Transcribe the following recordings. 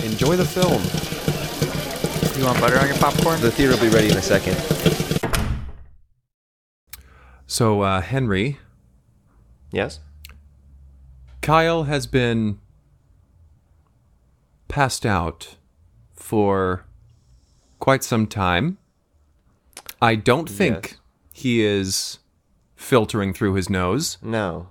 enjoy the film. You want butter on your popcorn? The theater will be ready in a second. So, Henry, Yes? Kyle has been passed out for quite some time. I don't think Yes. he is filtering through his nose. No.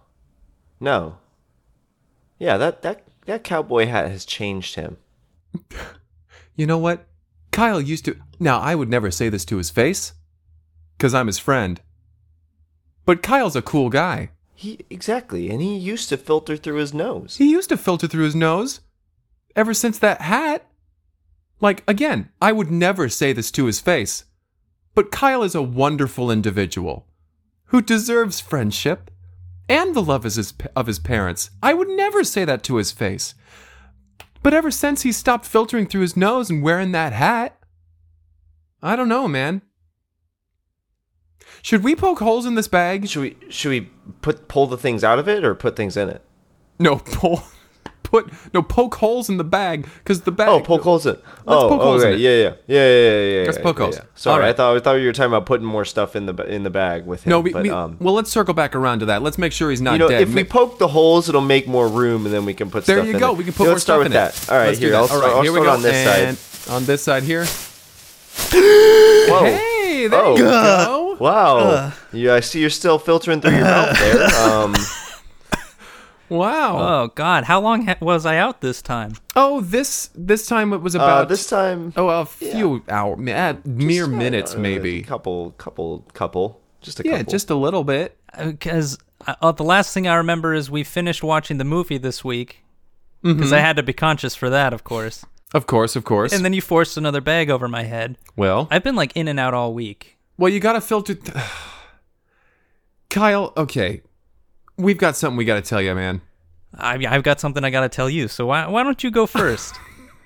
Yeah, that cowboy hat has changed him. You know what? Kyle used to... Now, I would never say this to his face, because I'm his friend. But Kyle's a cool guy. Exactly, and he used to filter through his nose. He used to filter through his nose. Ever since that hat. Like, again, I would never say this to his face. But Kyle is a wonderful individual who deserves friendship and the love of his parents. I would never say that to his face. But ever since he stopped filtering through his nose and wearing that hat, I don't know, man. Should we poke holes in this bag? Should we pull the things out of it or put things in it? No, poke holes in the bag, because the bag... Oh, poke holes in. Let's poke holes in okay. it. Yeah. Let's poke holes. Sorry, All right. I thought you were talking about putting more stuff in the bag with him. No, well, let's circle back around to that. Let's make sure he's not dead. If we poke the holes, it'll make more room, and then we can put stuff in it. There you go. We can put more Let's start stuff with in it. that. All right, Let's do here. that. I'll here we start go. on this and side. on this side here. Whoa. Hey, there you go. Wow. Yeah, I see you're still filtering through your mouth there. Wow. Oh, God. How long was I out this time? Oh, this time it was about... This time... a few hours. Mere minutes, maybe. Couple. Just a couple. Yeah, just a little bit. Because the last thing I remember is we finished watching the movie this week. Because I had to be conscious for that, of course. Of course. And then you forced another bag over my head. Well... I've been in and out all week. Well, you gotta filter... Kyle, okay. We've got something we gotta tell you, man. I've got something I gotta tell you, so why don't you go first?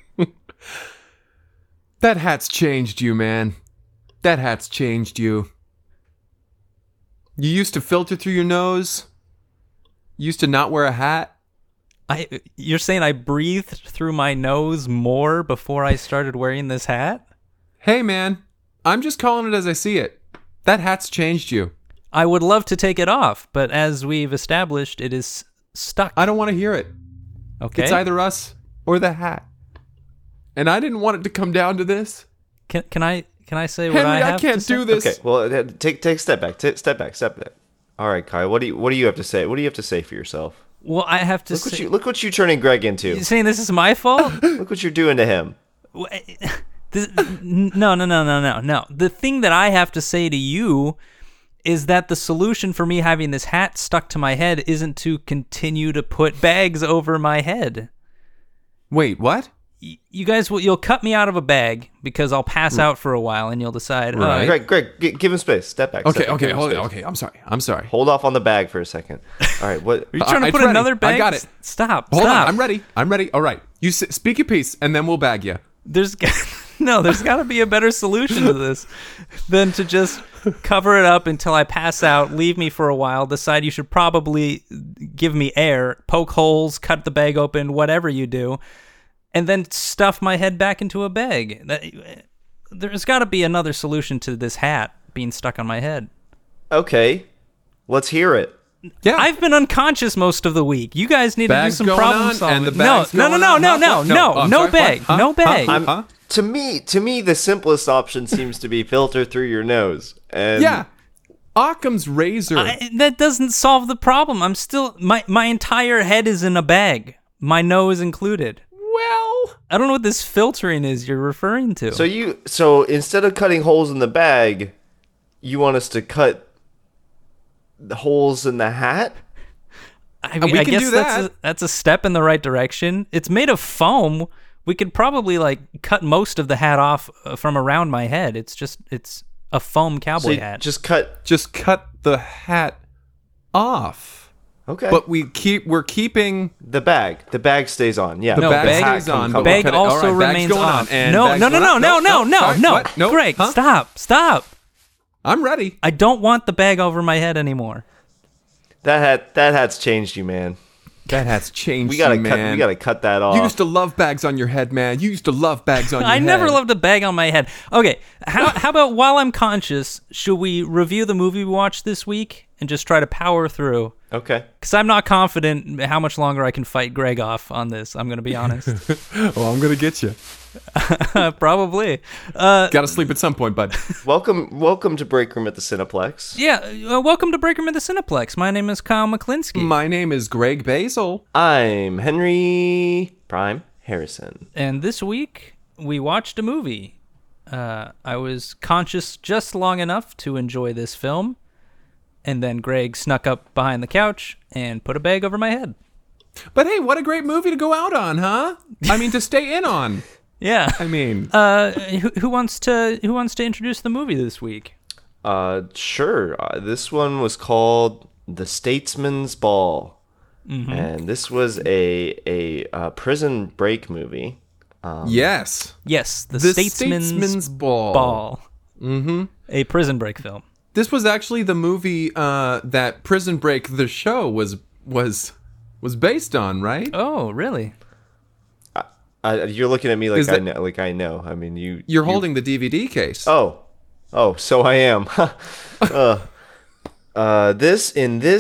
That hat's changed you, man. That hat's changed you. You used to filter through your nose. You used to not wear a hat. You're saying I breathed through my nose more before I started wearing this hat? Hey, man. I'm just calling it as I see it. That hat's changed you. I would love to take it off, but as we've established, it is stuck. I don't want to hear it. Okay. It's either us or the hat. And I didn't want it to come down to this. Can I say what Henry, I have I can't to say? do this. Okay, well, take a step back. Step back. All right, Kyle, what do you have to say? What do you have to say for yourself? Well, I have to Look what you turning Greg into. You're saying this is my fault? Look what you're doing to him. No. The thing that I have to say to you is that the solution for me having this hat stuck to my head isn't to continue to put bags over my head. Wait, what? You guys you'll cut me out of a bag because I'll pass out for a while and you'll decide. Right. Greg, give him space. Step back. Okay, step back, hold give on. him space. Okay, I'm sorry. Hold off on the bag for a second. All right, what? Are you trying to It's put ready. another bag? I got it. Stop. Hold Stop. on, I'm ready. All right. You speak your piece, and then we'll bag you. There's got to be a better solution to this than to just cover it up until I pass out, leave me for a while, decide you should probably give me air, poke holes, cut the bag open, whatever you do, and then stuff my head back into a bag. There's got to be another solution to this hat being stuck on my head. Okay, let's hear it. Yeah. I've been unconscious most of the week. You guys need to do some problem solving. And the bag's No bag. No bag. To me, the simplest option seems to be filter through your nose. And Yeah. Occam's razor. That doesn't solve the problem. I'm still my entire head is in a bag, my nose included. Well, I don't know what this filtering is you're referring to. So instead of cutting holes in the bag, you want us to cut the holes in the hat? I mean, we I can guess do that. that's a step in the right direction. It's made of foam. We could probably cut most of the hat off from around my head. It's a foam cowboy hat. Just cut the hat off. Okay. But we're keeping the bag. The bag stays on. Yeah. the No, bag bag- stays on. come- but we'll Bag cut it. also All right, bag's remains going on. on. And No. bag's going on. Sorry, No. what? Nope. Greg, Huh? stop. I'm ready. I don't want the bag over my head anymore. That hat's changed you, man. That hat's changed, We gotta you, cut. man. We gotta cut that off. You used to love bags on your head, man. You used to love bags on your I head. never loved a bag on my head. Okay, how about while I'm conscious, should we review the movie we watched this week and just try to power through? Okay. Because I'm not confident how much longer I can fight Greg off on this. I'm going to be honest. Well, I'm gonna get you. Probably. Gotta sleep at some point, bud. Welcome to Break Room at the Cineplex. Yeah, welcome to Break Room at the Cineplex. My name is Kyle McClinsky. My name is Greg Basil. I'm Henry Prime Harrison. And this week, we watched a movie. I was conscious just long enough to enjoy this film. And then Greg snuck up behind the couch and put a bag over my head. But hey, what a great movie to go out on, huh? I mean, to stay in on. Yeah. I mean, Who wants to introduce the movie this week? Sure. This one was called The Statesman's Ball, and this was a prison break movie. yes. Yes, the The Statesman's Ball. Mm-hmm. A prison break film. This was actually the movie that Prison Break the show was based on, right? Oh, really? You're looking at me like Is that- I know. Like I know. I mean, You're holding the DVD case. Oh, so I am. This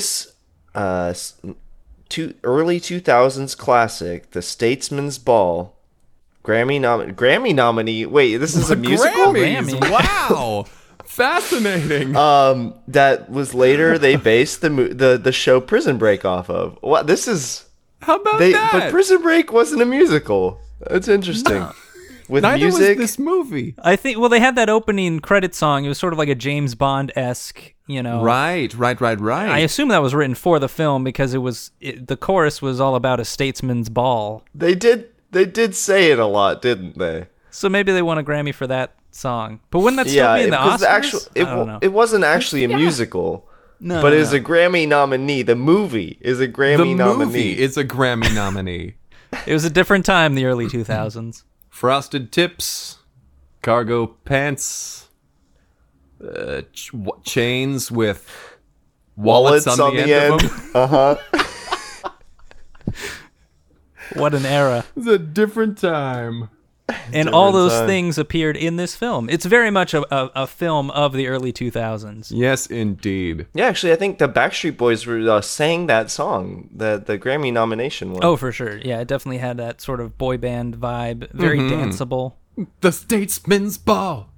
early 2000s classic, The Statesman's Ball, Grammy nominee. Wait, this is a musical. Grammys. Grammy. Wow. Fascinating. That was later they based the show Prison Break off of. What this is? How about But that? Prison Break wasn't a musical. That's interesting. With Neither music. was this movie. I think, well, they had that opening credit song. It was sort of like a James Bond-esque, Right. I assume that was written for the film because the chorus was all about a statesman's ball. They did say it a lot, didn't they? So maybe they won a Grammy for that song. But wouldn't that still be in the Oscars? I don't know. it wasn't actually a musical. No, but no, it's no. a Grammy nominee. The movie is a The Grammy nominee. movie is a Grammy nominee. It was a different time, the early 2000s. Frosted tips, cargo pants, chains with wallets on the end of them. Uh-huh. What an era. It's a different time. And all those time. things appeared in this film. It's very much a film of the early 2000s. Yes, indeed. Yeah, actually, I think the Backstreet Boys were sang that song, the Grammy nomination one. Oh, for sure. Yeah, it definitely had that sort of boy band vibe. Very danceable. The Statesman's Ball.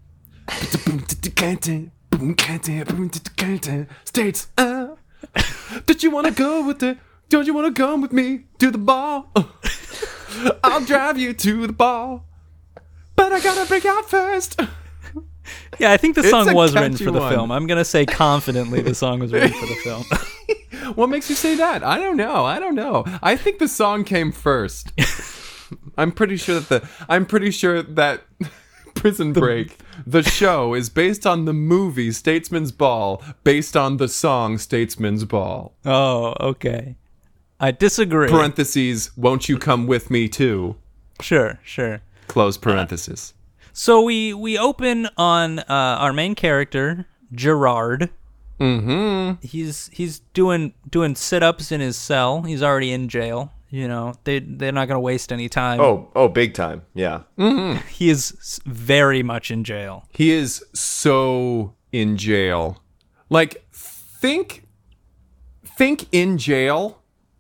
States. Did you want to go with it? Don't you want to come with me to the ball? I'll drive you to the ball. But I gotta break out first. Yeah, I think the It's song a was written catchy for the one. film. I'm going to say confidently the song was written for the film. What makes you say that? I don't know. I think the song came first. I'm pretty sure that Prison Break, the show, is based on the movie Statesman's Ball, based on the song Statesman's Ball. Oh, okay. I disagree. Parentheses, won't you come with me too? Sure. Close parenthesis. So we open on our main character, Gerard. Mm-hmm. He's doing sit-ups in his cell. He's already in jail. They're not going to waste any time. Oh, big time. Yeah. He is very much in jail. He is so in jail. Like, think in jail.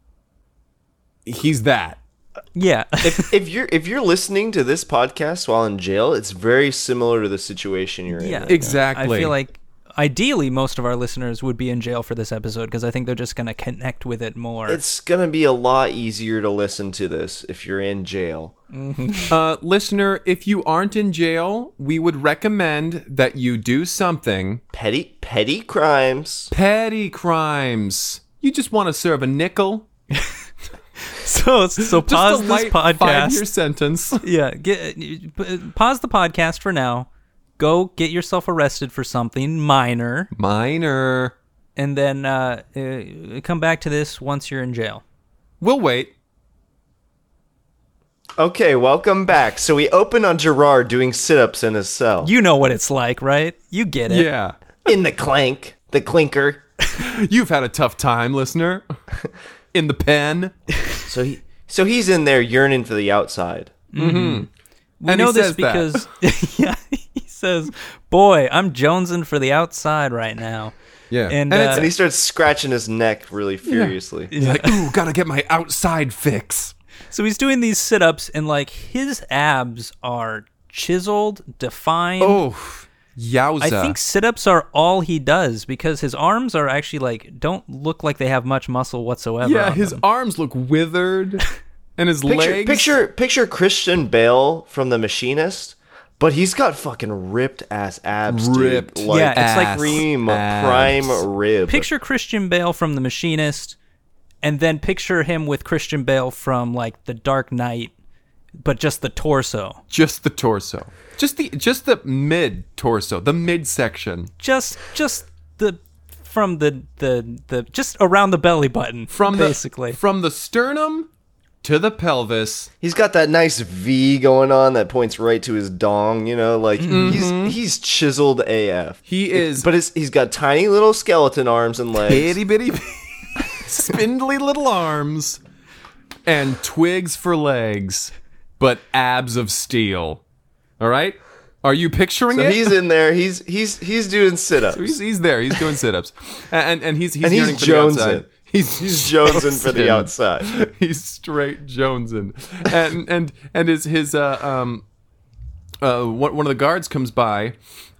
He's that. Yeah. if you're listening to this podcast while in jail, it's very similar to the situation you're in. Yeah. right now. Exactly. I feel like ideally most of our listeners would be in jail for this episode because I think they're just going to connect with it more. It's gonna be a lot easier to listen to this if you're in jail. Listener, if you aren't in jail, we would recommend that you do something. Petty crimes. Petty crimes. You just want to serve a nickel. So Just pause a this light podcast. 5-year sentence. Yeah, pause the podcast for now. Go get yourself arrested for something minor, Minor. and then come back to this once you're in jail. We'll wait. Okay, welcome back. So we open on Gerard doing sit-ups in his cell. You know what it's like, right? You get it. Yeah. In the clinker. You've had a tough time, listener. in the pen. So he's in there yearning for the outside. We And know he this says that. because he says, "Boy, I'm jonesing for the outside right now." Yeah. And, And he starts scratching his neck really furiously. He's like, ooh, gotta get my outside fix. So he's doing these sit-ups, and like his abs are chiseled, defined. Oh, yowza. I think sit-ups are all he does because his arms are actually like don't look like they have much muscle whatsoever. Yeah, on his them. arms look withered, and his legs. Picture Christian Bale from The Machinist, but he's got fucking ripped ass abs, Ripped. dude. Like, Yeah, it's like prime rib. Picture Christian Bale from The Machinist, and then picture him with Christian Bale from like The Dark Knight, but just the torso. Just the torso. Just the mid torso, the midsection. Just the from the just around the belly button basically. From the sternum to the pelvis. He's got that nice V going on that points right to his dong. You know, like he's chiseled AF. He is, But he's got tiny little skeleton arms and legs. itty bitty, spindly little arms, and twigs for legs, but abs of steel. All right, are you picturing So it? he's in there. He's doing sit-ups. He's there. He's doing sit-ups, and he's And he's yearning for the jonesing. outside. He's jonesing for the outside. He's straight jonesing, and his one of the guards comes by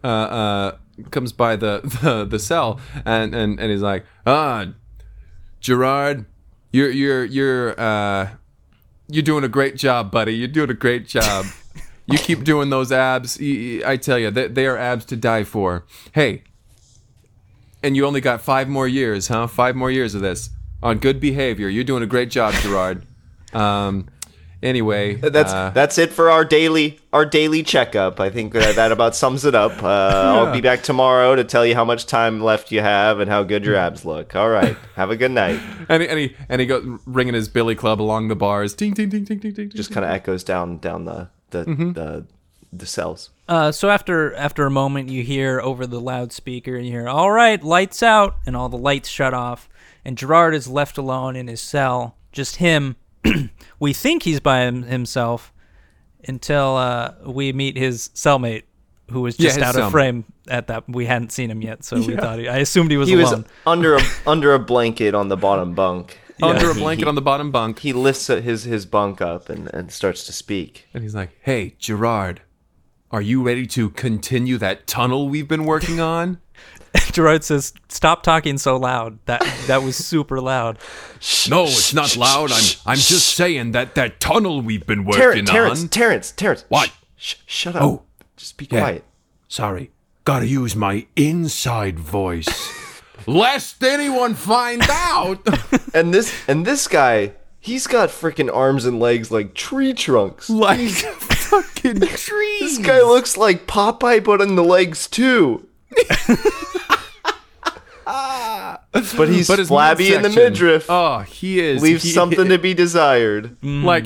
the cell, and he's like, Gerard, you're doing a great job, buddy. You're doing a great job. You keep doing those abs. I tell you, they are abs to die for. Hey, and you only got 5 more years, huh? 5 more years of this on good behavior. You're doing a great job, Gerard. Anyway, That's it for our daily checkup. I think that about sums it up. I'll be back tomorrow to tell you how much time left you have and how good your abs look. All right, have a good night. and he goes ringing his billy club along the bars. Ding ding ding ding ding ding. Just kind of echoes down the cells. So after a moment, you hear over the loudspeaker, and you hear, "All right, lights out," and all the lights shut off, and Gerard is left alone in his cell, just him. We think he's by himself until we meet his cellmate, who was just out of frame at that. We hadn't seen him yet, so we thought I assumed he was alone. Was under a blanket on the bottom bunk. Under a blanket on the bottom bunk. He lifts his bunk up and starts to speak. And he's like, "Hey, Gerard, are you ready to continue that tunnel we've been working on?" Gerard says, "Stop talking so loud. That was super loud." No, it's not loud. I'm just saying that tunnel we've been working on. Terrence. What? Shut up. Oh. Just be quiet. Sorry. Gotta use my inside voice. Lest anyone find out. And this guy, he's got freaking arms and legs like tree trunks. Like fucking trees. This guy looks like Popeye, but on the legs too. But he's his flabby in the midsection- midriff. Oh, he is. Leaves something to be desired. Like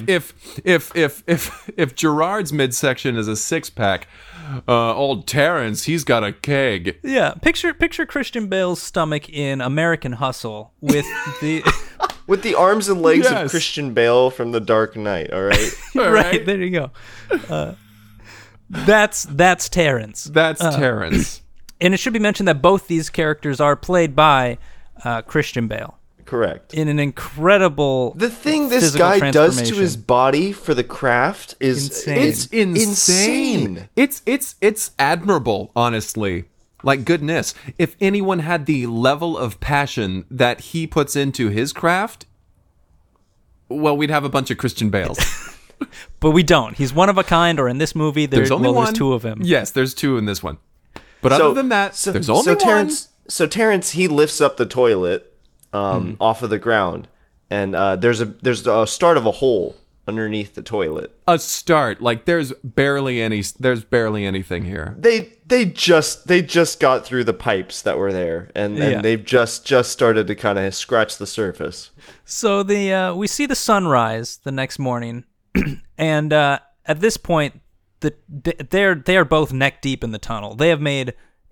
if Gerard's midsection is a 6-pack, old Terrence, he's got a keg. Yeah, picture Christian Bale's stomach in American Hustle with the With the arms and legs Yes. of Christian Bale from The Dark Knight, all right? right there you go. That's Terrence. That's Terrence. And it should be mentioned that both these characters are played by Christian Bale Correct. in an incredible. The thing this physical guy does to transformation. his body for the craft is Insane. It's insane. It's admirable, honestly. Like, goodness, if anyone had the level of passion that he puts into his craft, well, we'd have a bunch of Christian Bales. But we don't. He's one of a kind, or in this movie, There's only one. there's 2 of him. Yes, there's 2 in this one. But other than that, there's only one. Terrence, he lifts up the toilet off of the ground, and there's a start of a hole underneath the toilet. A start. Like, there's barely anything here. They just got through the pipes that were there, and they've just started to kind of scratch the surface. So we see the sunrise the next morning, and at this point, they are both neck deep in the tunnel. They have made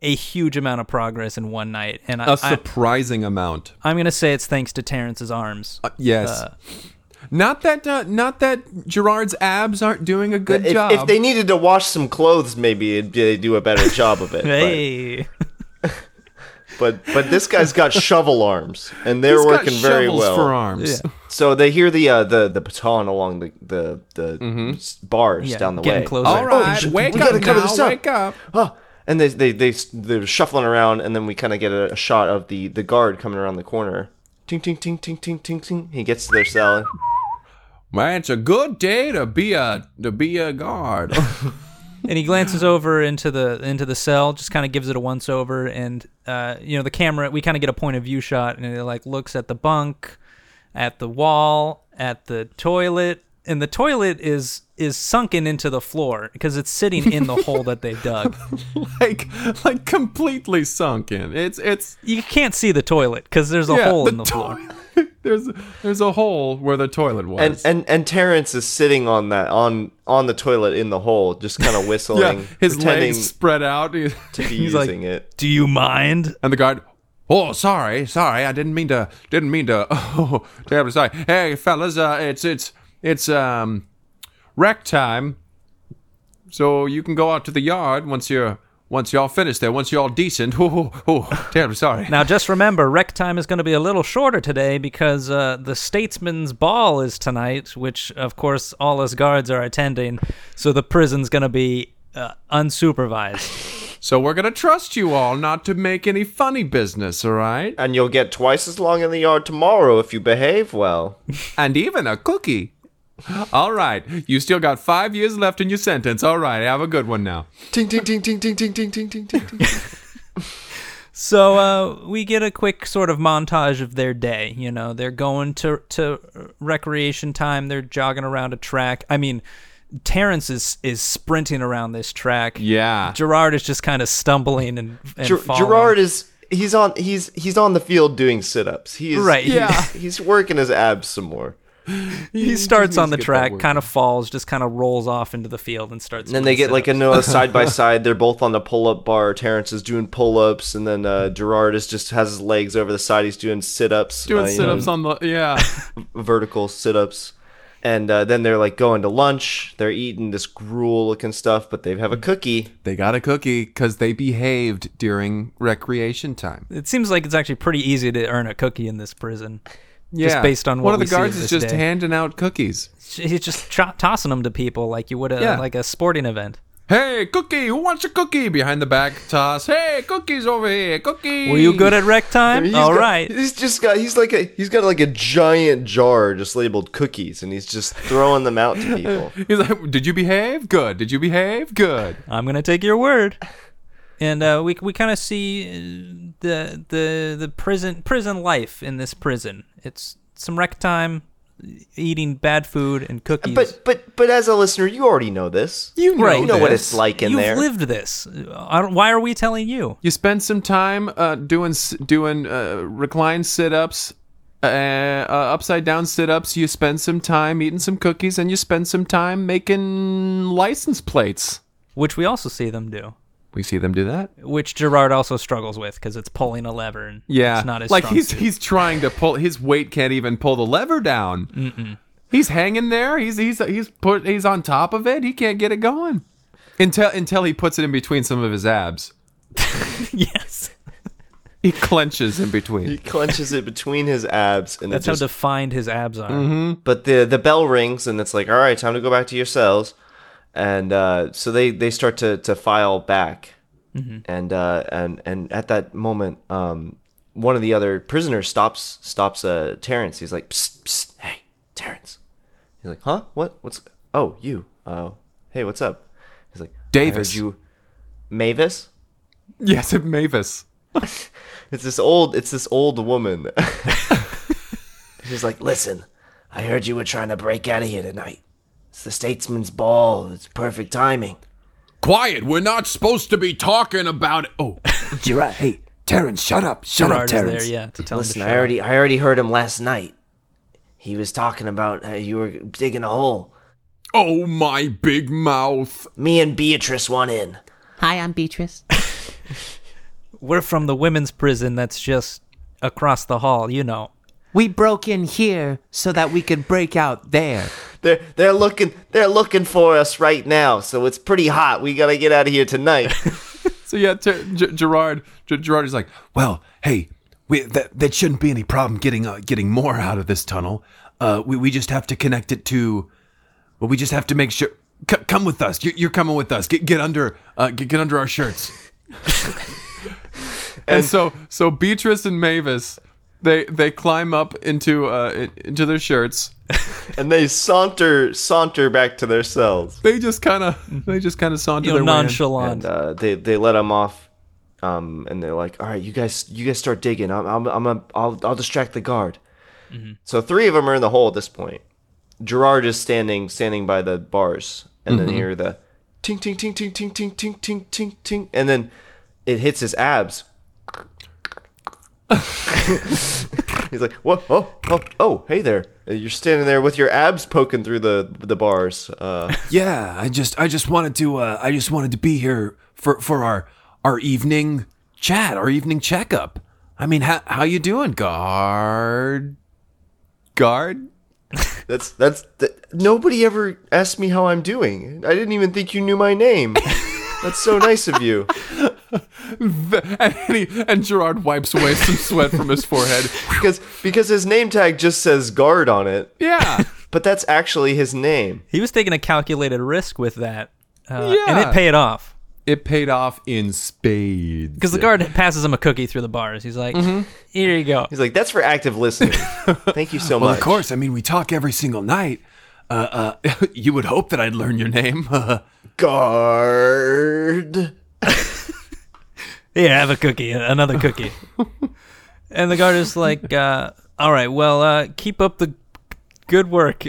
a huge amount of progress in one night, and A surprising amount. I'm gonna say it's thanks to Terrence's arms. Yes. Not that Gerard's abs aren't doing a good job. If they needed to wash some clothes, maybe they'd do a better job of it. Hey, But this guy's got shovel arms, and they're He's got working very shovels well. for arms. Yeah. So they hear the baton along the bars Yeah, down the getting way. closer. All right, shit, wake we up gotta cover now, this up. wake up. Oh, and they're shuffling around, and then we kind of get a shot of the guard coming around the corner. Ting ting ting ting ting ting ting. He gets to their cell. Man, it's a good day to be a guard. and he glances over into the cell, just kind of gives it a once over, and the camera, we kind of get a point of view shot, and it like looks at the bunk, at the wall, at the toilet, and the toilet is sunken into the floor because it's sitting in the hole that they dug. like completely sunken. It's You can't see the toilet because there's a hole in the floor. There's a hole where the toilet was. And Terrence is sitting on the toilet in the hole, just kind of whistling, yeah, his pretending legs spread out. to be He's like, using it. "Do you mind?" And the guard, oh, sorry, I didn't mean to. Oh, terribly sorry. Hey, fellas, it's rec time, so you can go out to the yard once y'all finish there. Once you're all decent. Oh, terribly sorry. Now, just remember, rec time is going to be a little shorter today because the Statesman's Ball is tonight, which, of course, all us guards are attending. So the prison's going to be unsupervised. So we're gonna trust you all not to make any funny business, all right? And you'll get twice as long in the yard tomorrow if you behave well. And even a cookie. All right, you still got 5 years left in your sentence. All right, have a good one now. Ting ting ting ting ting ting ting ting ting ting. So we get a quick sort of montage of their day. You know, they're going to recreation time. They're jogging around a track. I mean, Terrence is sprinting around this track. Yeah. Gerard is just kind of stumbling and falling. Gerard he's on the field doing sit-ups. He is Right, yeah. He's working his abs some more. He starts on the needs to get that track, work. kind of falls, just kind of rolls off into the field and starts. And then they doing get like sit-ups. a side by side. They're both on the pull-up bar. Terrence is doing pull-ups, and then Gerard just has his legs over the side. He's doing sit-ups. Doing sit-ups on the, yeah. Vertical sit-ups. And then they're like going to lunch. They're eating this gruel-looking stuff, but they have a cookie. They got a cookie because they behaved during recreation time. It seems like it's actually pretty easy to earn a cookie in this prison. Yeah. Just based on what one of we the see guards of is this just day. handing out cookies. He's just tossing them to people like you would Yeah. like a sporting event. Hey, cookie! Who wants a cookie? Behind the back toss. Hey, cookies over here! Cookie! Were you good at rec time? He's All got- right. He's got like a giant jar just labeled cookies, and he's just throwing them out to people. He's like, did you behave? Good. Did you behave? Good. I'm gonna take your word. And we kind of see the prison life in this prison. It's some rec time, eating bad food and cookies. But as a listener, you already know this. You know, Right. You know what this. it's like in You've there. lived this. Why are we telling you? You spend some time doing recline sit-ups, upside down sit-ups. You spend some time eating some cookies, and you spend some time making license plates. Which we also see them do. We see them do that. Which Gerard also struggles with because it's pulling a lever and Yeah, it's not his like strong suit. he's trying to pull. His weight can't even pull the lever down. Mm-mm. He's hanging there. He's on top of it. He can't get it going until he puts it in between some of his abs. Yes. He clenches in between. He clenches it between his abs, and That's it just, how defined his abs are. Mm-hmm. But the bell rings, and it's like, all right, time to go back to your cells. And so they start to file back, and at that moment, one of the other prisoners stops Terrence. He's like, psst, psst, hey, Terrence. He's like, huh? What's? Oh, you. Hey, what's up? He's like, Davis. I heard you, Mavis. Yes, Mavis. It's this old woman. She's like, listen, I heard you were trying to break out of here tonight. It's the Statesman's Ball. It's perfect timing. Quiet. We're not supposed to be talking about it. Oh, Gerard, hey, Terrence, shut up. Shut up, Gerard is Terrence. there, yeah, to tell Listen, him I to shut up. already heard him last night. He was talking about how you were digging a hole. oh, my big mouth. Me and Beatrice went in. Hi, I'm Beatrice. We're from the women's prison that's just across the hall, you know. We broke in here so that we could break out there. They're looking for us right now, so it's pretty hot. We gotta get out of here tonight. So yeah, Gerard is like, Well, hey, that shouldn't be any problem getting more out of this tunnel. We just have to connect it to. Well, we just have to make sure. Come with us. You're coming with us. Get under our shirts. and so Beatrice and Mavis, they climb up into their shirts. And they saunter back to their cells. They just kind of saunter their way in. Nonchalant. And they let them off, and they're like, "All right, you guys start digging. I'll distract the guard." Mm-hmm. So 3 of them are in the hole at this point. Gerard is standing by the bars, and then you hear the ting ting ting ting ting ting ting ting ting ting, and then it hits his abs. He's like, "What? Oh, hey there! You're standing there with your abs poking through the bars." Yeah, I just wanted to be here for our evening chat, our evening checkup. I mean, how you doing, guard? That's nobody ever asked me how I'm doing. I didn't even think you knew my name. That's so nice of you. And Gerard wipes away some sweat from his forehead. Because his name tag just says guard on it. Yeah. But that's actually his name. He was taking a calculated risk with that. Yeah. And it paid off. It paid off in spades. Because the guard passes him a cookie through the bars. He's like, here you go. He's like, that's for active listening. Thank you so Well, much. of course. I mean, we talk every single night. You would hope that I'd learn your name. Guard. Here, have a cookie, another cookie. And the guard is like, all right, well, keep up the good work.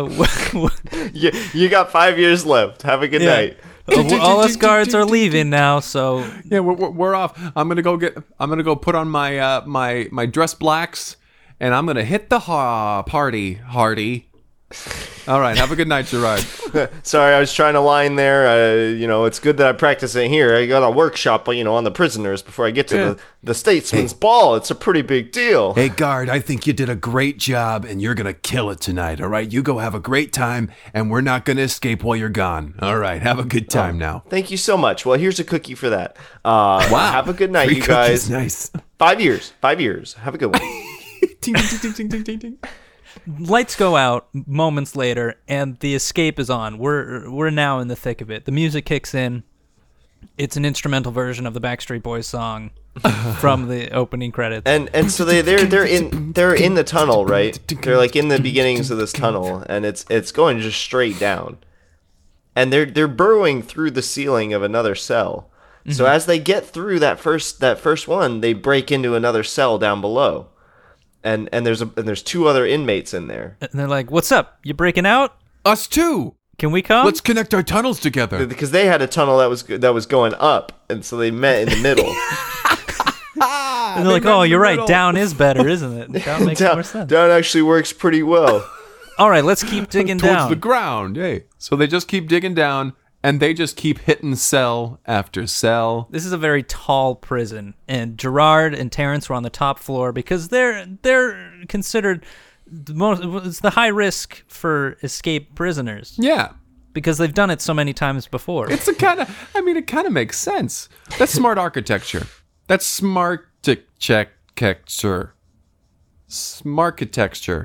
You got 5 years left. Have a good night. All us guards are leaving now, so Yeah, we're off. I'm gonna go put on my my dress blacks, and I'm gonna hit the party, Hardy. All right, have a good night, Gerard. Sorry, I was trying to line there. It's good that I practice it here. I got a workshop, on the prisoners before I get to the statesman's ball. It's a pretty big deal. Hey, guard, I think you did a great job, and you're gonna kill it tonight. All right, you go have a great time, and we're not gonna escape while you're gone. All right, have a good time now. Thank you so much. Well, here's a cookie for that. Wow. Have a good night, Free you guys. cookies, nice. 5 years. 5 years. Have a good one. Ting, ting, ting, ting, ting, ting, ting. lights go out moments later, and the escape is on. We're now in the thick of it. The music kicks in. It's an instrumental version of the Backstreet Boys song from the opening credits. And so they're in the tunnel, right? They're like in the beginnings of this tunnel, and it's going just straight down. And they're burrowing through the ceiling of another cell. Mm-hmm. So as they get through that first one, they break into another cell down below. And there's 2 other inmates in there. And they're like, "What's up? You breaking out? Us too. Can we come?" Let's connect our tunnels together. Because they had a tunnel that was going up, and so they met in the middle. And they're like, "Oh, you're right. Down is better, isn't it? Down makes more sense." Down actually works pretty well. All right, let's keep digging Towards down. the ground. Hey. So they just keep digging down, and they just keep hitting cell after cell. This is a very tall prison, and Gerard and Terrence were on the top floor because they're considered it's the high risk for escape prisoners Yeah. because they've done it so many times before. It kind of makes sense. That's smart architecture. That's smart architecture. Smarkitecture.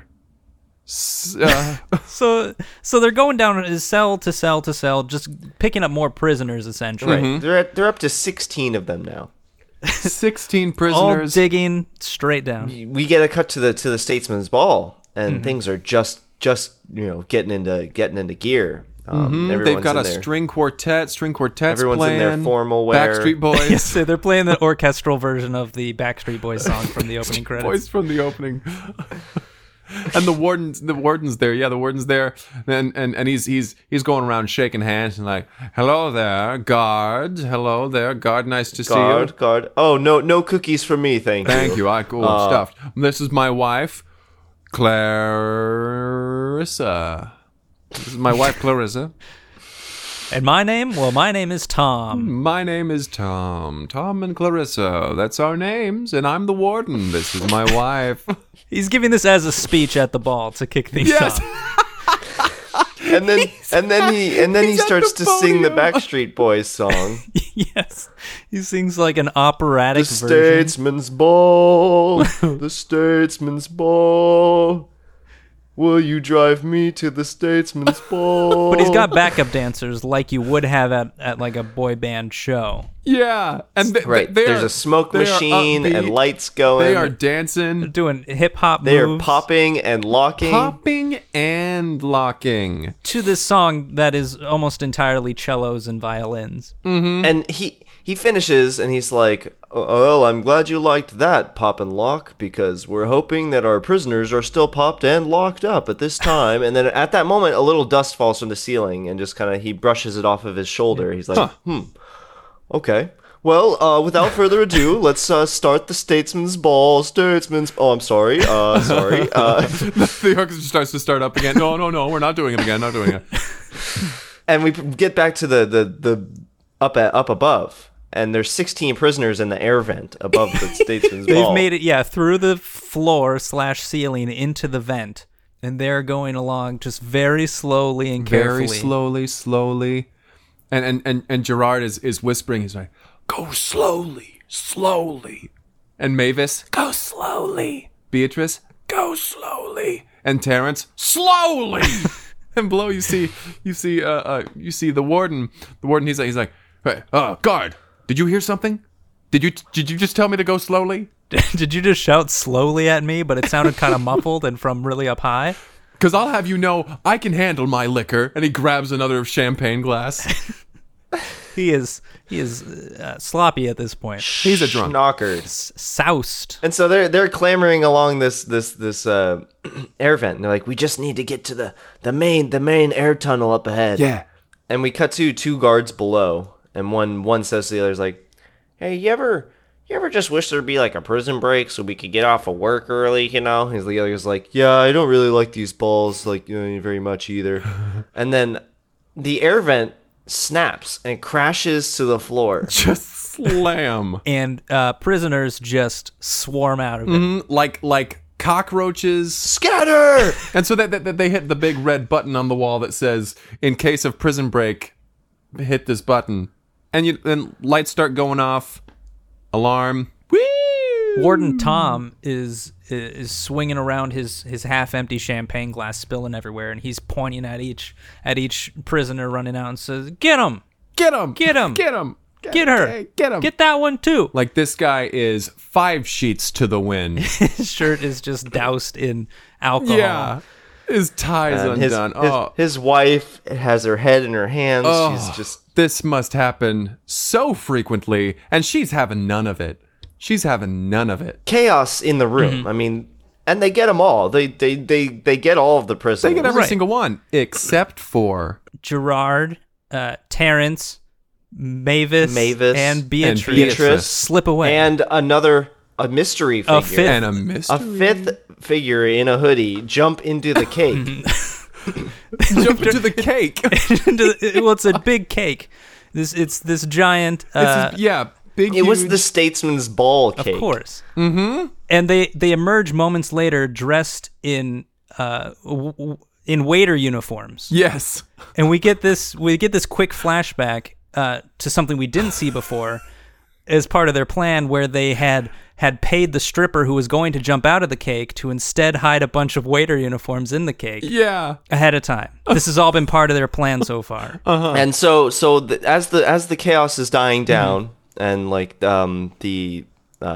So they're going down cell to cell to cell, just picking up more prisoners essentially. Right. They're up to 16 of them now. 16 All prisoners. digging straight down. We get a cut to the statesman's ball, and things are just getting into gear. They've got in a there. string quartet's Everyone's playing. in their formal wear. Backstreet Boys. Yes, so they're playing the orchestral version of the Backstreet Boys song from the opening credits. Boys from the opening. And the warden's there. Yeah, the warden's there, and he's going around shaking hands and like, "Hello there, guard. Hello there, guard. Nice to see you. Guard. Oh, no cookies for me, thank you. Thank you. I cool stuff. This is my wife, Clarissa. This is my wife, Clarissa. And my name? Well, my name is Tom. My name is Tom. Tom and Clarissa. That's our names, and I'm the warden. This is my wife. He's giving this as a speech at the ball to kick things Yes. off. And then he he's at starts the to sing the podium. Backstreet Boys song. Yes. He sings like an operatic The version. Statesman's Ball, the Statesman's Ball. Will you drive me to the Statesman's Ball? But he's got backup dancers like you would have at like a boy band show. Yeah. And Right, there's a smoke they are machine and upbeat. lights going. They are dancing, Doing hip hop They are moves popping and locking. popping, and locking. to this song that is almost entirely cellos and violins. And he finishes and he's like, well, I'm glad you liked that, pop and lock, because we're hoping that our prisoners are still popped and locked up at this time. And then at that moment, a little dust falls from the ceiling and just kind of, he brushes it off of his shoulder. He's like, okay. Well, without further ado, let's start the Statesman's Ball. I'm sorry. Sorry. The orchestra starts up again. No, we're not doing it again. Not doing it. And we get back to the up above. And there's 16 prisoners in the air vent above the Statesman's Ball. They've made it, through the floor / ceiling into the vent. And they're going along just very slowly and carefully. Very slowly. And Gerard is whispering. He's like, go slowly. And Mavis, go slowly. Beatrice, go slowly. And Terrence, slowly. And below you see the warden. The warden, he's like, hey, guard, did you hear something? Did you just tell me to go slowly? Did you just shout slowly at me, but it sounded kind of muffled and from really up high? Because I'll have you know, I can handle my liquor. And he grabs another champagne glass. He is sloppy at this point. He's a drunk. Knockered. Soused. And so they're clamoring along this air vent. And they're like, we just need to get to the main air tunnel up ahead. Yeah. And we cut to 2 guards below, and one says to the other's like, hey, you ever just wish there'd be like a prison break so we could get off of work early, you know? And the other's like, yeah, I don't really like these balls like very much either. And then the air vent snaps and crashes to the floor. Just slam. And prisoners just swarm out of it. Like cockroaches. Scatter! And so that they hit the big red button on the wall that says, in case of prison break, hit this button. And then lights start going off. Alarm. Whee! Warden Tom is swinging around his half-empty champagne glass, spilling everywhere, and he's pointing at each prisoner running out and says, "Get him! Get him! Get him! Get him! Get her! Hey, get him! Get that one too!" Like this guy is 5 sheets to the wind. His shirt is just doused in alcohol. Yeah. His tie's And undone. his wife has her head in her hands. Oh, She's just... this must happen so frequently, and she's having none of it. chaos in the room. I mean, and they get them all. They get all of the prisoners. They get every Right. single one except for Gerard, Terrence, Mavis, Mavis and Beatrice, Beatrice. slip away. And a mystery figure. fifth. and a mystery. A 5th figure in a hoodie jump into the cake. Jump into the cake. Well, it's a big cake. It's this giant. Big. It was huge- the Statesman's Ball cake. Of course. Mm-hmm. And they emerge moments later dressed in waiter uniforms. Yes. And we get this quick flashback to something we didn't see before as part of their plan, where they had paid the stripper who was going to jump out of the cake to instead hide a bunch of waiter uniforms in the cake Yeah. ahead of time. This has all been part of their plan so far. And so as the chaos is dying down, and like the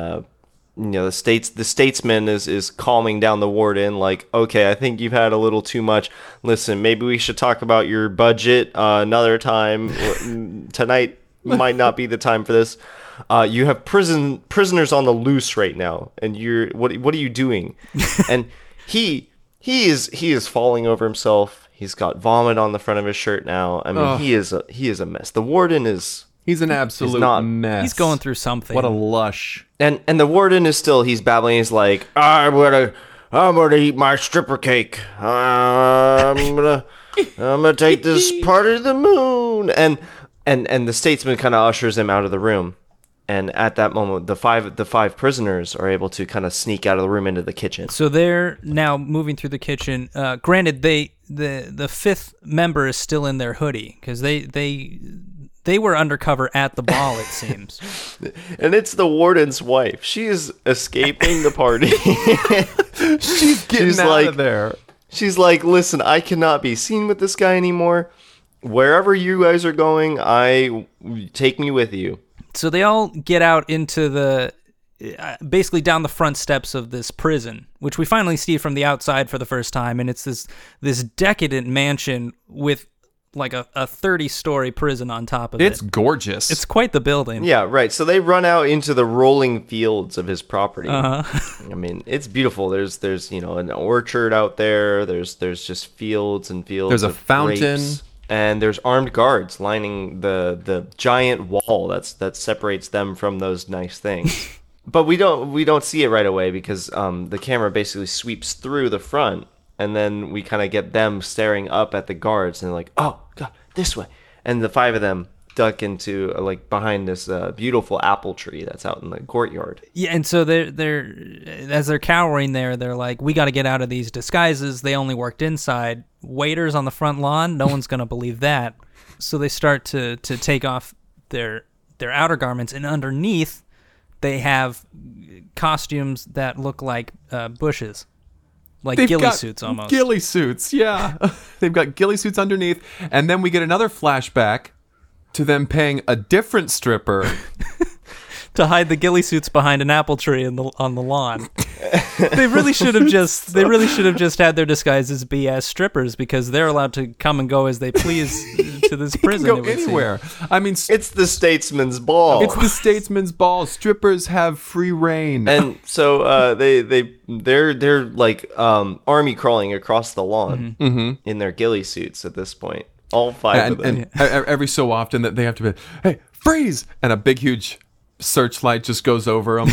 statesman is calming down the warden, like, okay, I think you've had a little too much. Listen, maybe we should talk about your budget another time. Tonight might not be the time for this. You have prisoners on the loose right now, and what are you doing? And he is falling over himself. He's got vomit on the front of his shirt now. I mean, he is a mess. The warden is... He's an absolute not- mess. He's going through something. What a lush. And the warden is still, he's babbling. He's like, I'm gonna eat my stripper cake. I'm gonna take this part of the moon. moon. And the statesman kind of ushers him out of the room. And at that moment, the five prisoners are able to kind of sneak out of the room into the kitchen. So they're now moving through the kitchen. Granted, the fifth member is still in their hoodie because they were undercover at the ball, it seems. And it's the warden's wife. She is escaping the party. She's getting out of there. She's like, listen, I cannot be seen with this guy anymore. Wherever you guys are going, take me with you. So they all get out into the, basically down the front steps of this prison, which we finally see from the outside for the first time. And it's this decadent mansion with like a 30-story prison on top of it. It's gorgeous. It's quite the building. Yeah, right. So they run out into the rolling fields of his property. Uh-huh. I mean, it's beautiful. There's an orchard out there. There's just fields and fields. There's a of fountain. grapes. And there's armed guards lining the giant wall that separates them from those nice things. But we don't see it right away because the camera basically sweeps through the front, and then we kind of get them staring up at the guards, and they're like, "Oh God, this way!" And the five of them duck into behind this beautiful apple tree that's out in the courtyard. Yeah, and so they're as they're cowering there, they're like, "We got to get out of these disguises. They only worked inside. Waiters on the front lawn. No one's gonna believe that." So they start to take off their outer garments, and underneath they have costumes that look like bushes, like ghillie suits almost. Ghillie suits, yeah. They've got ghillie suits underneath, and then we get another flashback to them paying a different stripper to hide the ghillie suits behind an apple tree on the lawn. They really should have just had their disguises be as strippers because they're allowed to come and go as they please to this prison. Go anywhere. I mean, It's the statesman's ball. it's the statesman's ball. Strippers have free reign. And so they're like army crawling across the lawn in their ghillie suits at this point. All five of them. And every so often that they have to be, hey, freeze! And a big, huge searchlight just goes over them.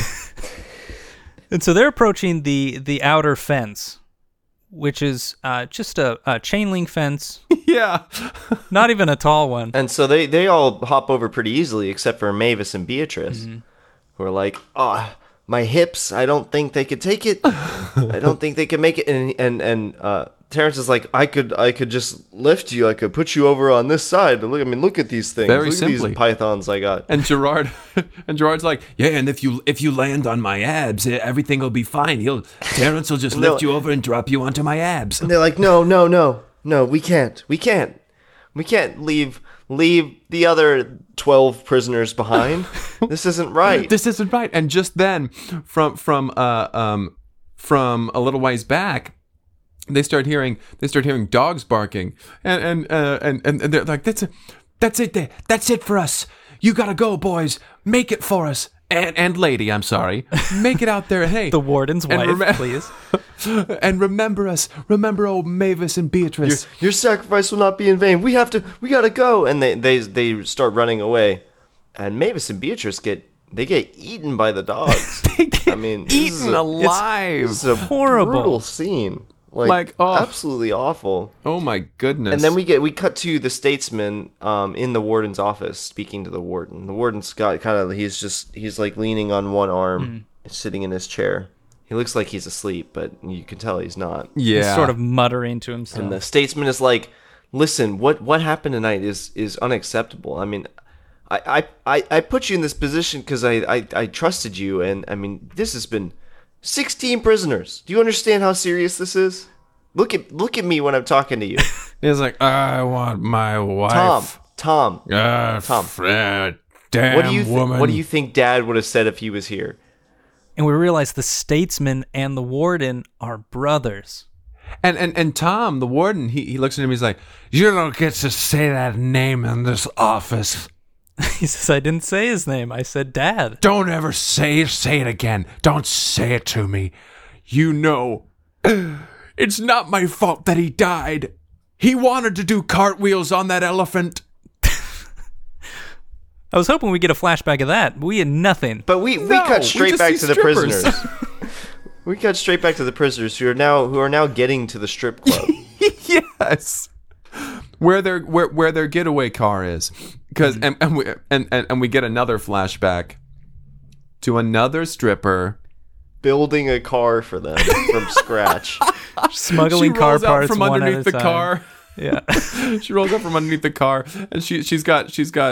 And so they're approaching the outer fence, which is just a chain link fence. Yeah. Not even a tall one. And so they all hop over pretty easily, except for Mavis and Beatrice, who are like, "Oh, my hips! I don't think they could take it. I don't think they can make it." And Terrence is like, "I could just lift you. I could put you over on this side. And look at these things. Very look simply. at these pythons I got." And Gerard's like, yeah, and if you land on my abs, everything will be fine. Terrence will just lift you over and drop you onto my abs. And they're like, "No, we can't leave the other 12 prisoners behind. This isn't right." This isn't right. And just then, from a little ways back, they start hearing dogs barking, and they're like, that's it for us. You gotta go, boys. Make it for us. And lady, I'm sorry. Make it out there. Hey, The warden's wife, please. and remember us. Remember old Mavis and Beatrice. Your sacrifice will not be in vain. We gotta go. And they start running away, and Mavis and Beatrice get eaten by the dogs. I mean, Eaten alive. This is a horrible. brutal scene. Like, oh. Absolutely awful. Oh my goodness. And then we cut to the statesman in the warden's office speaking to the warden. The warden's got he's like leaning on one arm, sitting in his chair. He looks like he's asleep, but you can tell he's not. yeah, He's sort of muttering to himself. And the statesman is like, "Listen, what happened tonight is unacceptable. I mean, I put you in this position because I trusted you, and I mean, this has been 16 prisoners. Do you understand how serious this is? Look at me when I'm talking to you." He's like, I want my wife. Tom. Damn woman. What do you think Dad would have said if he was here? And we realize the statesman and the warden are brothers. And Tom, the warden, he looks at him. He's like, you don't get to say that name in this office. He says, "I didn't say his name. I said Dad." Don't ever say it again. Don't say it to me. You know, it's not my fault that he died. He wanted to do cartwheels on that elephant. I was hoping we'd get a flashback of that, but we had nothing. But we cut straight back to the prisoners. We cut straight back to the prisoners who are now getting to the strip club. Yes. where their getaway car is, because and we get another flashback to another stripper Building a car for them from scratch. Smuggling she car rolls out parts from one underneath at a the time. car. Yeah. She rolls up from underneath the car, and she's got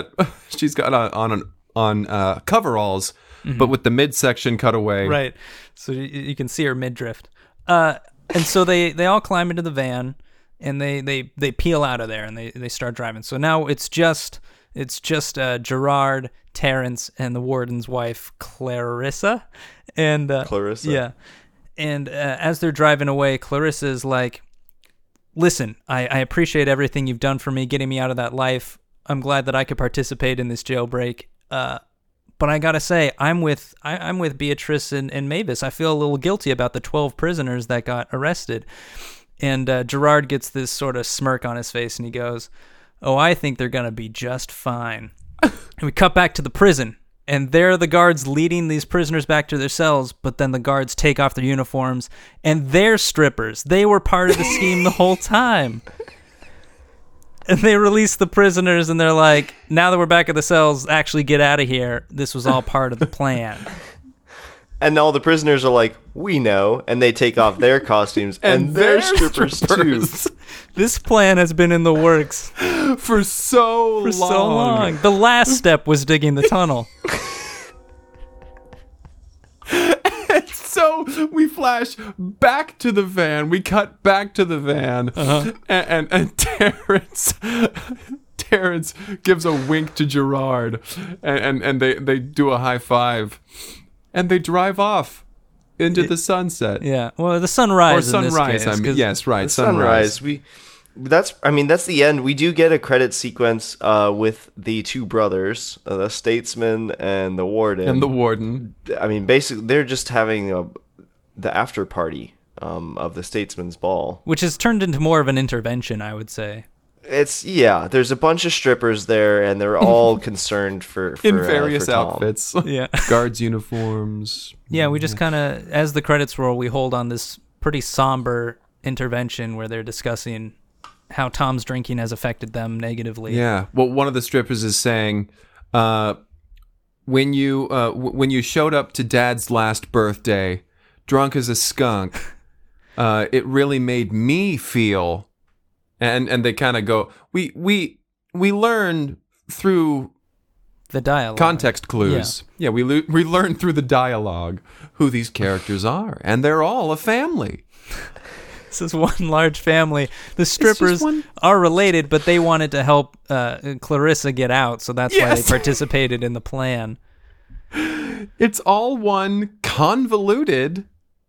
on coveralls, but with the midsection cut away. Right. So you can see her mid-drift. And so they all climb into the van, and they peel out of there, and they start driving. So now it's just Gerard, Terrence, and the warden's wife, Clarissa. And Clarissa. Yeah. And as they're driving away, Clarissa's like, listen, I appreciate everything you've done for me, getting me out of that life. I'm glad that I could participate in this jailbreak. But I gotta say, I'm with Beatrice and Mavis. I feel a little guilty about the 12 prisoners that got arrested. And Gerard gets this sort of smirk on his face, and he goes, "Oh, I think they're gonna be just fine." And we cut back to the prison, and there are the guards leading these prisoners back to their cells. But then the guards take off their uniforms, and they're strippers. They were part of the scheme the whole time. And they release the prisoners, and they're like, now that we're back at the cells, actually get out of here. This was all part of the plan. And all the prisoners are like, we know, and they take off their costumes, and they're strippers too. This plan has been in the works for so long. The last step was digging the tunnel. So we flash back to the van. We cut back to the van, and Terrence gives a wink to Gerard, and they do a high five, and they drive off into the sunset. Yeah, well, the sunrise. Or sunrise. In this case, yes, right. Sunrise. That's the end. We do get a credit sequence with the two brothers, the statesman and the warden. And the warden. I mean, basically, they're just having the after party of the statesman's ball. which has turned into more of an intervention, I would say. There's a bunch of strippers there, and they're all concerned for In various for Tom. outfits. Yeah. Guards' uniforms. Yeah, we just kind of, as the credits roll, we hold on this pretty somber intervention where they're discussing how Tom's drinking has affected them negatively. Yeah. Well, one of the strippers is saying, when you showed up to Dad's last birthday, drunk as a skunk, it really made me feel. And they kind of go, we learn through The dialogue. context clues. Yeah, we learn through the dialogue who these characters are, and they're all a family. This is one large family. The strippers one- are related, but they wanted to help Clarissa get out, so that's why they Yes. participated in the plan. It's all one convoluted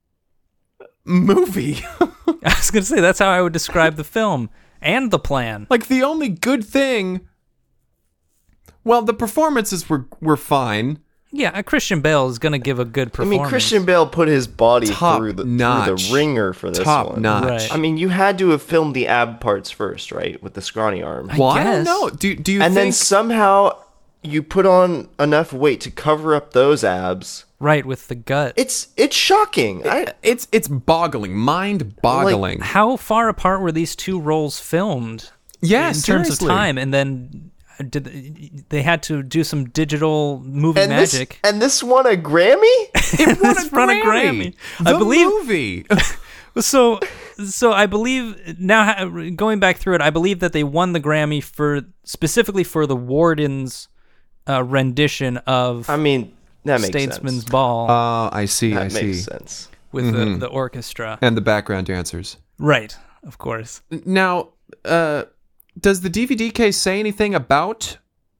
movie. I was going to say, that's how I would describe the film and the plan. Like, the only good thing... Well, the performances were fine. Yeah, Christian Bale is going to give a good I performance. mean, Christian Bale put his body Top through the notch. ringer for this Top one. notch. Right. I mean, you had to have filmed the ab parts first, right, with the scrawny arm, Well, I don't guess. know. Do you and then think... somehow you put on enough weight to cover up those abs. Right, with the gut. It's shocking. It's boggling, mind-boggling. How far apart were these two roles filmed? Yeah, in terms of seriously. time, and then they had to do some digital movie magic. This won a Grammy. It won This won a Grammy. The I believe- movie. So I believe now, going back through it, I believe that they won the Grammy specifically for the warden's rendition of I mean, that makes Statesman's sense. Ball I see. That makes sense. with the orchestra. And the background dancers. Right, of course. Now, does the DVD case say anything about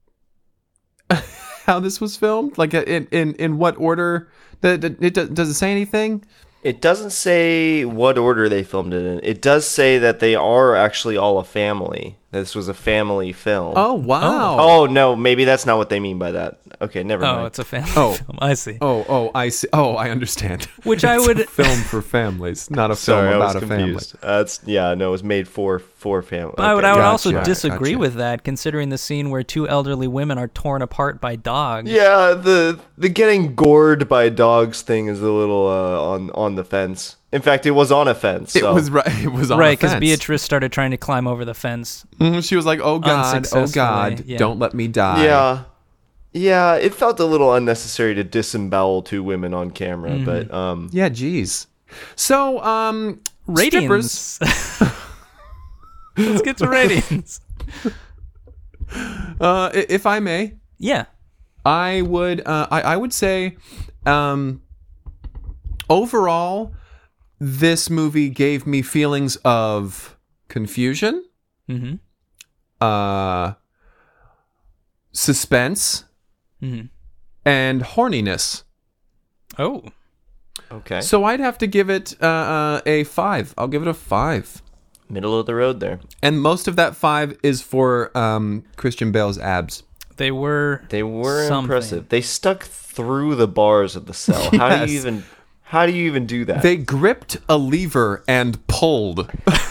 how this was filmed? Like, in what order? Does it say anything? It doesn't say what order they filmed it in. It does say that they are actually all a family. This was a family film. Oh, wow. Oh, no, maybe that's not what they mean by that. Okay, never mind. Oh, it's a family Oh. film. I see. Oh, I see. Oh, I understand. Which It's I would- a film for families, not a Sorry, film I was about a family. confused. It was made for family. I would gotcha, also disagree gotcha. with that, considering the scene where two elderly women are torn apart by dogs. Yeah, the getting gored by dogs thing is a little on the fence. In fact, it was on a fence. So. It was right. It was on Right, a because fence. Beatrice started trying to climb over the fence. She was like, "Oh God, Unsuccessfully, yeah. don't let me die." Yeah. Yeah, it felt a little unnecessary to disembowel two women on camera, but Yeah, geez. So, Ratings. strippers. Let's get to ratings. If I may, Yeah. I would say, overall, this movie gave me feelings of confusion, suspense, and horniness. Oh. okay. So I'd have to give it a 5. I'll give it a 5. Middle of the road there. And most of that 5 is for Christian Bale's abs. They were something. Impressive. They stuck through the bars of the cell. How do you Yes. even do that? They gripped a lever and pulled.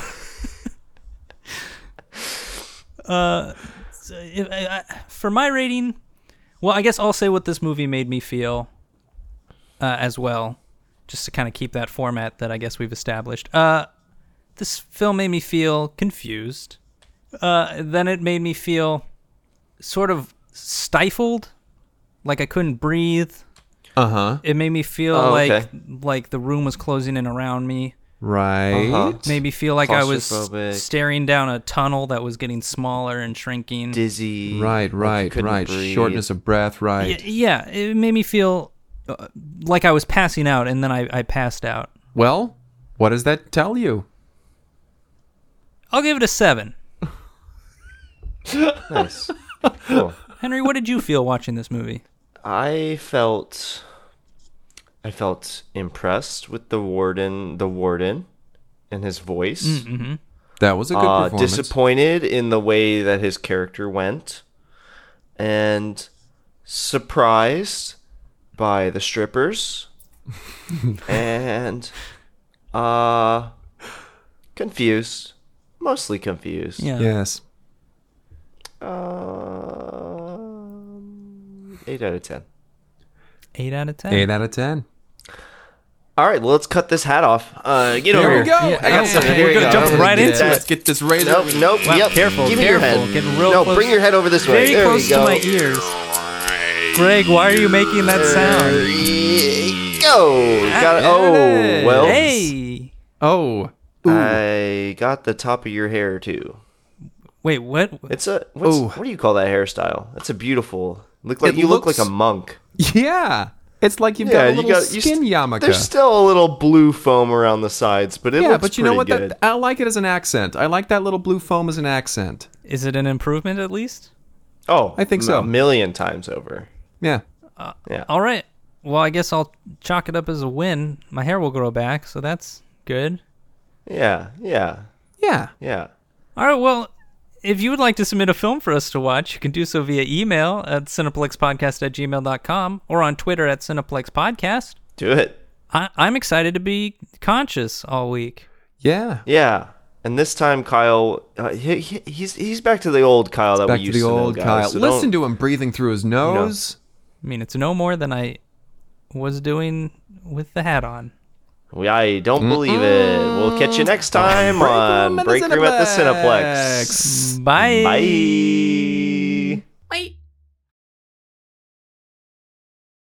For my rating, well, I guess I'll say what this movie made me feel as well, just to kind of keep that format that I guess we've established. This film made me feel confused. Then it made me feel sort of stifled, like I couldn't breathe. Uh-huh. It made me feel okay. like the room was closing in around me. Right. Uh-huh. Made me feel like I was Claustrophobic. staring down a tunnel that was getting smaller and shrinking. Dizzy. Right, like you right, couldn't right. breathe. Shortness of breath, right. Yeah, it made me feel like I was passing out, and then I passed out. Well, what does that tell you? I'll give it a 7. Nice. Cool. Henry, what did you feel watching this movie? I felt impressed with the warden and his voice. Mm-hmm. That was a good performance. Disappointed in the way that his character went, and surprised by the strippers, and confused, mostly confused. Yeah. Yes. 8 out of 10. 8 out of 10. 8 out of 10. All right, well, let's cut this hat off. Get Here over we here. go. Yeah, I got something. we're Here you gonna go. jump I'm right get into that. Let's get this razor. Nope. Wow, Yep. careful, Give me your careful. head. Getting real no, close. bring your head over this way. Very There close we to go. my ears. Greg, why are you making that sound? There you go. Got it. There Oh, it is. well. Hey. Oh. I got the top of your hair too. Wait, what? It's a Ooh. what do you call that hairstyle? That's a beautiful. Look like It you look looks- like a monk. Yeah. It's like you've Yeah, got a little skin yarmulke. There's still a little blue foam around the sides, but it Yeah, looks but you know what? pretty good. I like it as an accent. I like that little blue foam as an accent. Is it an improvement at least? Oh, I think so. A million times over. Yeah. Yeah. All right. Well, I guess I'll chalk it up as a win. My hair will grow back, so that's good. Yeah. Yeah. All right, well, if you would like to submit a film for us to watch, you can do so via email at cineplexpodcast@gmail.com or on Twitter at cineplexpodcast. Do it. I'm excited to be conscious all week. Yeah. Yeah. And this time, Kyle, he's back to the old Kyle that Back we to used the to know, old guys. Kyle. So Listen don't- to him breathing through his nose. I mean, it's no more than I was doing with the hat on. I don't believe it. We'll catch you next time on Break Room at the Cineplex. Bye. Bye.